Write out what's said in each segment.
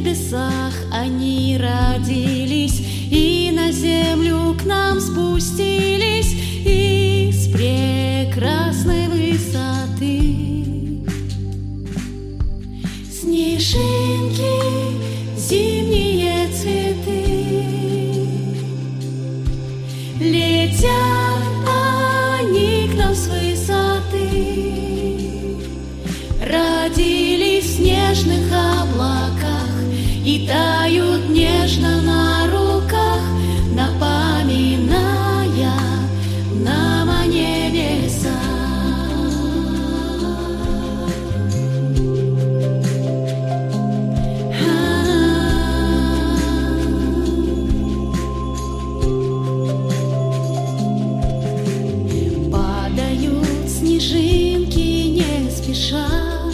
небесах они родились, и на землю к нам спустились из прекрасной высоты. Снежинки, зимние цветы, летят они к нам с высоты, родились в снежных облаках и тают нежно на руках, напоминая нам о небесах. Падают снежинки не спеша,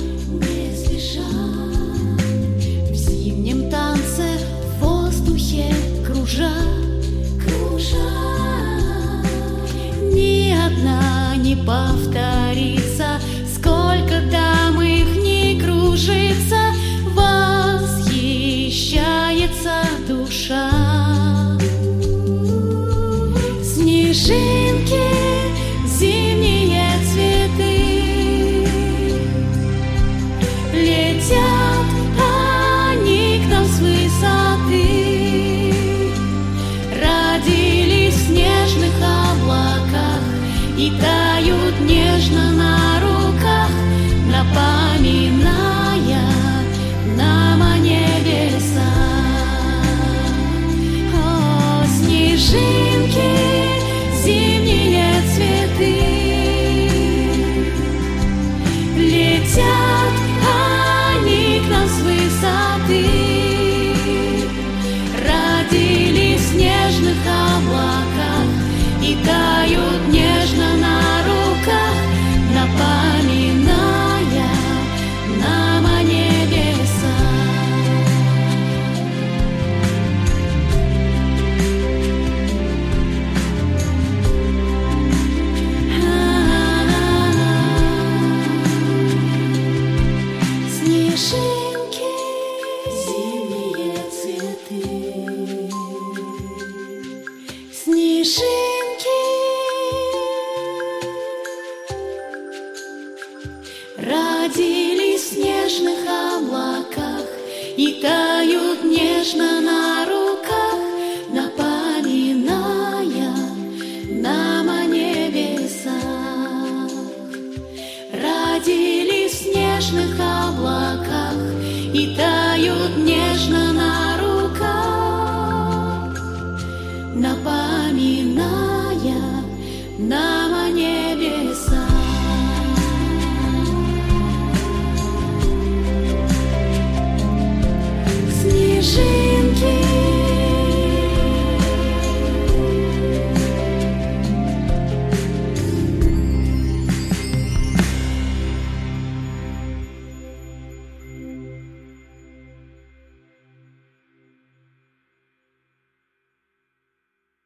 в зимнем танце в воздухе кружа. Ни одна не повторится, сколько там их ни кружится, восхищается душа. Снежинки, зимние цветы, летят они к нам с высоты, родились в снежных облаках и тают нежно на руках, напоминая нам о небесах. О, снежинки, зимние цветы, летят они к нам с высоты, родились в снежных облаках и тают нежно на руках, напоминая нам о небесах. Снежинки, зимние цветы, снежинки, родились в снежных облаках и тают нежно на руках, напоминая нам о небесах. Родились в снежных облаках и тают нежно